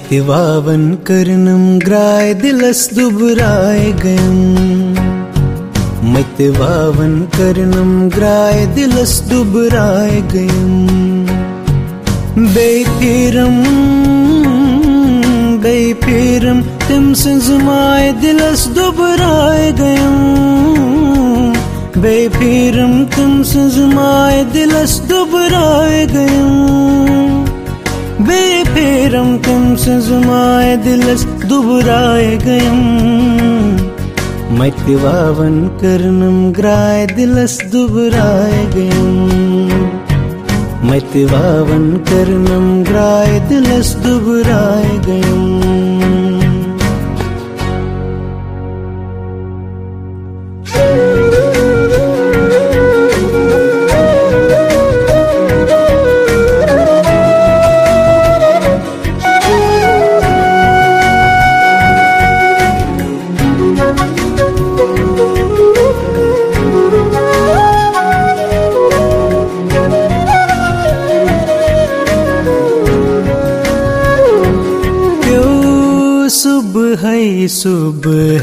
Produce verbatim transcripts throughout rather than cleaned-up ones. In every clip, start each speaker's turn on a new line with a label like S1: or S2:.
S1: मतिवावन करनम ग्राय दिलस दुबराय गयम मतिवावन करनम ग्राय दिलस दुबराय गयम बेफिरम बेफिरम तिम संजमाय दिलस दुबराय गयम बेफिरम तिम संजमाय दिलस दुबराय गयम बेफिरम तिम संजमाय दिलस दुबराय गयम मतिवावन करनम ग्राय दिलस दुबराय गयम मतिवावन करनम ग्राय दिलस दुबराय गयम सुबह सुबह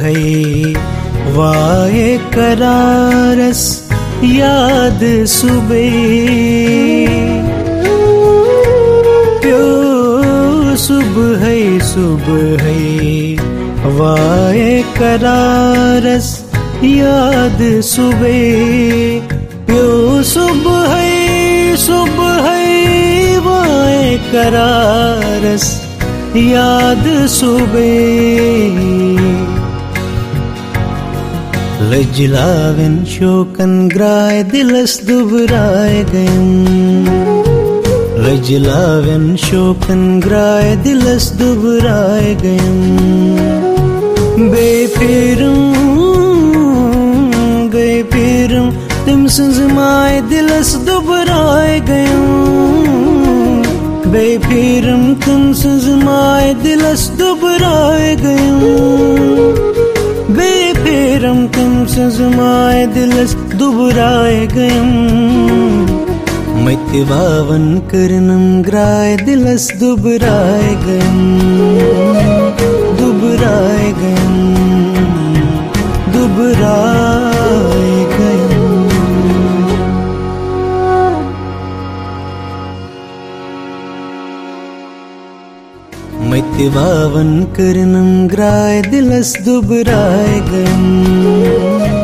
S1: वाये करारस याद सुबह प्यो सुबह सुबह वाये करारस याद सुबह प्यो सुबह सुबह वाये करारस याद सुबह लजलावन शोकन ग्राय दिलस दुबराय गयम लजलावन शोकन ग्राय दिलस दुबराय गयम बेफिरम बेफिरम तिम संजमाय दिलस दुबराय गयम बेफिरम तिम संजमाय दिलस दुबराय गयम बेफिरम तिम संजमाय दिलस दुबराय गयम मतिवावन करनम ग्राय दिलस दुबराय गयम दुबराय गयम दुबराय गयम मतिवावन करनम ग्राय दिलस दुबराय गयम।